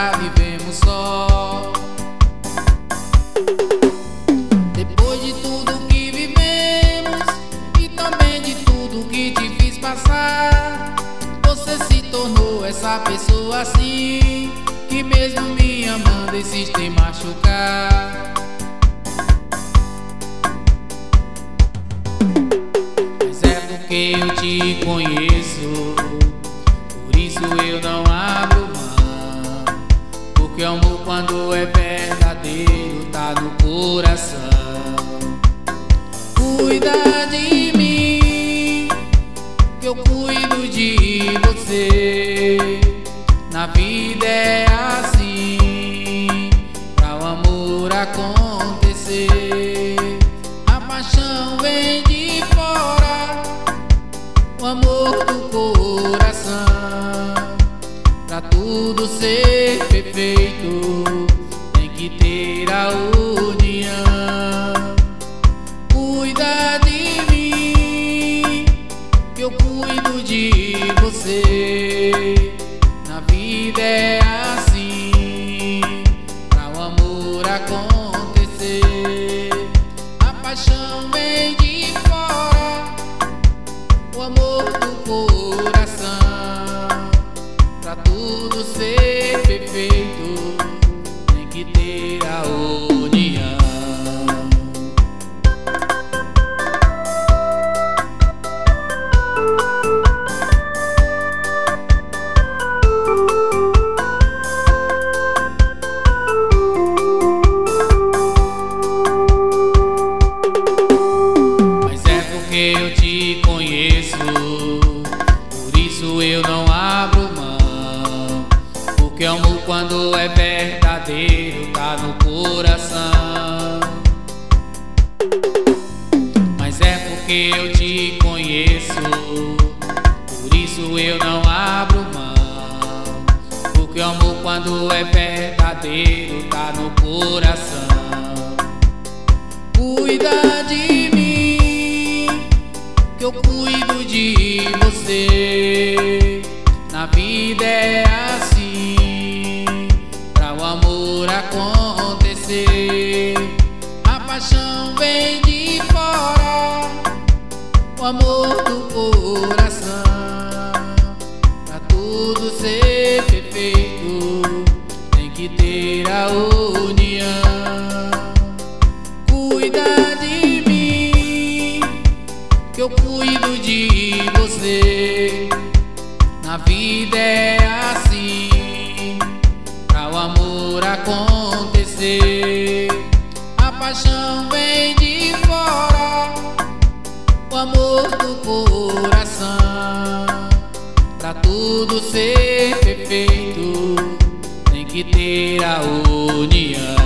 nunca vivemos só. Depois de tudo que vivemos e também de tudo que te fiz passar, você se tornou essa pessoa assim, que mesmo me amando insiste em machucar. Mas é porque eu te conheço, por isso eu não abro mão. Porque o amor, quando é verdadeiro, tá no coração. Cuida de mim, que eu cuido de você. Na vida é assim, pra o amor acontecer, a paixão vem de fora, o amor do coração. Pra tudo ser perfeito, tem que ter a união. Cuida de mim, que eu cuido de você. Na vida é assim, pra o amor acontecer, a paixão vem de fora, o amor do coração. Pra tudo ser perfeito, tem que ter a união. Eu te conheço, por isso eu não abro mão. Porque o amor, quando é verdadeiro, tá no coração. Mas é porque eu te conheço, por isso eu não abro mão. Porque o amor, quando é verdadeiro, tá no coração. Cuida de mim, que eu cuido de você. Na vida é assim, pra o amor acontecer, a paixão vem de fora, o amor do coração. Pra tudo ser perfeito, tem que ter a união. Cuida de mim, que eu cuido de você. Na vida é assim, pra o amor acontecer, a paixão vem de fora, o amor do coração. Pra tudo ser perfeito, tem que ter a união.